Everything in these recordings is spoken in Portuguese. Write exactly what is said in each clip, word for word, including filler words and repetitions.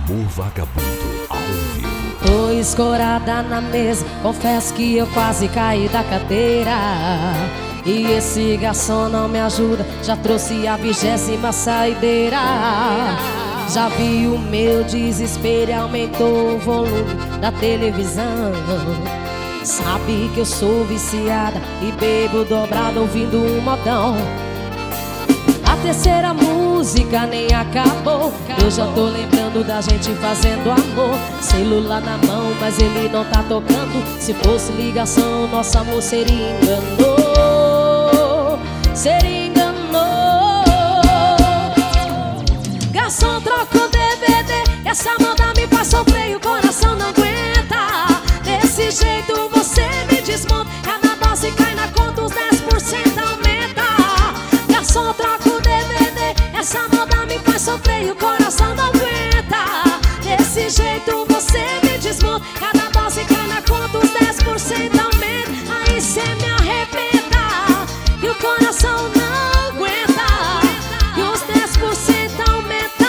Amor Vagabundo ao vivo. Tô escorada na mesa, confesso que eu quase caí da cadeira. E esse garçom não me ajuda, já trouxe a vigésima saideira. Já vi o meu desespero e aumentou o volume da televisão. Sabe que eu sou viciada e bebo dobrado ouvindo um modão. A terceira música nem acabou, eu já tô lembrando da gente fazendo amor. Celular na mão, mas ele não tá tocando. Se fosse ligação, nosso amor seria enganou. Seria enganou. Garçom, troca o D V D, essa moda me faz sofrer e o coração não aguenta. Desse jeito você me desmonta, cada dose cai na conta, os dez por cento aumenta. Garçom, troca o D V D, essa moda me faz sofrer e o coração não aguenta. Desse jeito você me desmonta, cada dose cai na conta, os dez por cento aumenta. Aí cê me arrebenta e o coração não aguenta, e os dez por cento aumenta.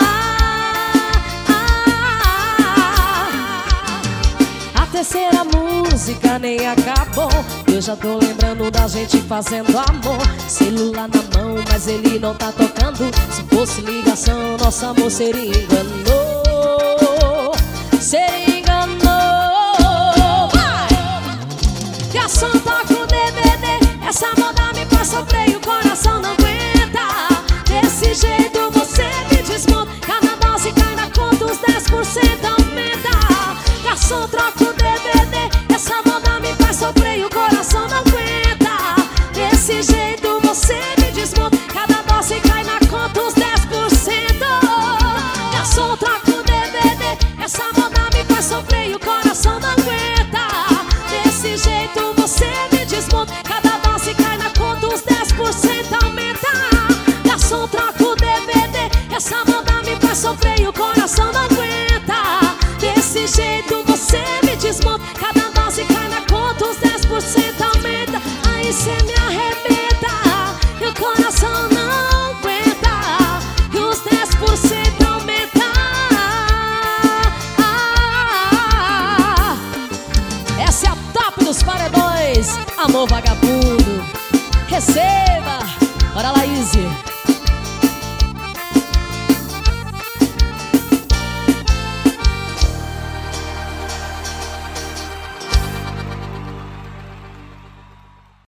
A terceira música nem acabou, eu já tô lembrando da gente fazendo amor. Celular na mão, mas ele não tá tocando. Se fosse ligação, nosso amor seria enganou. Seria enganou. Vai! Garçom, toca o D V D, essa moda me faz sofrer e o coração não aguenta. Desse jeito você me desmonta, cada dose cai na conta, os dez por cento aumenta. Garçom, troca o D V D, essa moda me faz sofrer e o coração não aguenta. Desse jeito você me desmonta, cada dose cai na conta, os dez por cento. Garçom, troca o D V D, essa moda me faz sofrer e o coração não aguenta. Desse jeito você me desmonta, cada dose cai na conta, os dez por cento aumenta. Garçom, troca o D V D, essa moda me faz sofrer e o coração não aguenta. Desse jeito você me desmonta, cada dose cai na conta, os dez por cento aumenta. Aí cê me arrebenta e o coração não aguenta, e os dez por cento aumenta. Essa é a top dos paredões, Amor Vagabundo. Receba! Bora lá, Izzy.